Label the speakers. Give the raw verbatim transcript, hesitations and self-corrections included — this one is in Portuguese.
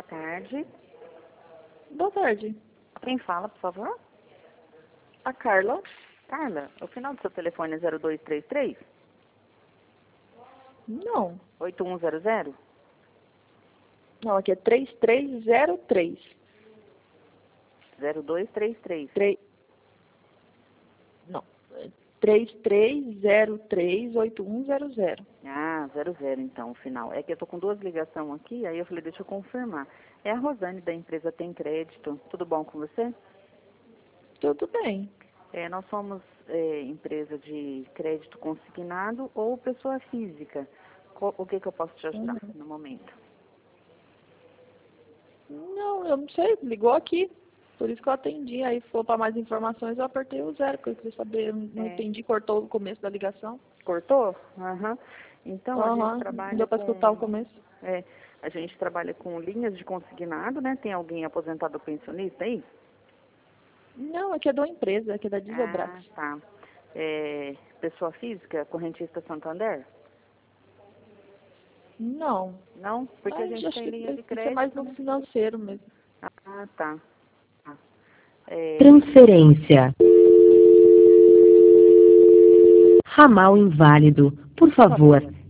Speaker 1: boa tarde.
Speaker 2: Boa tarde.
Speaker 1: Quem fala, por favor?
Speaker 2: A Carla?
Speaker 1: Carla, o final do seu telefone é zero dois três três?
Speaker 2: Não.
Speaker 1: oito um zero zero?
Speaker 2: Não, aqui é três três zero três.
Speaker 1: zero dois três três.
Speaker 2: três... Não. três três zero três oito um zero zero.
Speaker 1: Ah, zero zero então, o final. É que eu tô com duas ligações aqui, aí eu falei, deixa eu confirmar. É a Rosane da empresa Tem Crédito. Tudo bom com você?
Speaker 2: Tudo bem.
Speaker 1: É, nós somos é, empresa de crédito consignado ou pessoa física. Co- o que que eu posso te ajudar
Speaker 2: Uhum.
Speaker 1: no momento?
Speaker 2: Não, eu não sei. Ligou aqui. Por isso que eu atendi. Aí, se for para mais informações, eu apertei o zero, porque eu queria saber. Eu não
Speaker 1: É.
Speaker 2: entendi, cortou o começo da ligação.
Speaker 1: Cortou? Aham. Então, a gente
Speaker 2: Aham, não
Speaker 1: trabalha
Speaker 2: deu para escutar o
Speaker 1: com...
Speaker 2: começo.
Speaker 1: É, a gente trabalha com linhas de consignado, né? Tem alguém aposentado ou pensionista aí?
Speaker 2: Não, aqui é de uma empresa, aqui é da Desobrax.
Speaker 1: Ah, tá. É, pessoa física, correntista Santander?
Speaker 2: Não.
Speaker 1: Não? Porque a
Speaker 2: Mas
Speaker 1: gente
Speaker 2: acho
Speaker 1: tem
Speaker 2: que
Speaker 1: linha de
Speaker 2: isso é mais
Speaker 1: crédito,
Speaker 2: no
Speaker 1: né?
Speaker 2: financeiro mesmo.
Speaker 1: Ah, tá. Ah, é,
Speaker 3: Transferência. Ramal inválido. Por favor,